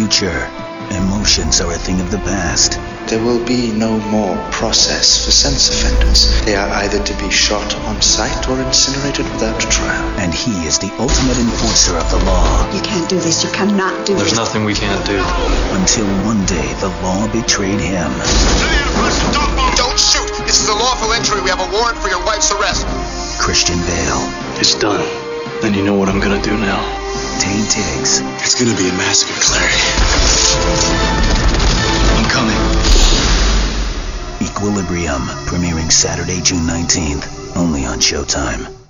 future. Emotions are a thing of the past. There will be no more process for sex offenders. They are either to be shot on sight or incinerated without trial. And he is the ultimate enforcer of the law. You can't do this. You cannot do There's this. nothing we can't do. Until one day the law betrayed him. Don't shoot! This is a lawful entry. We have a warrant for your wife's arrest. Christian Bale. It's done. Then you know what I'm gonna do now. Taye Diggs. It's gonna be a massacre, Clary. I'm coming. Equilibrium. Premiering Saturday, June 19th. Only on Showtime.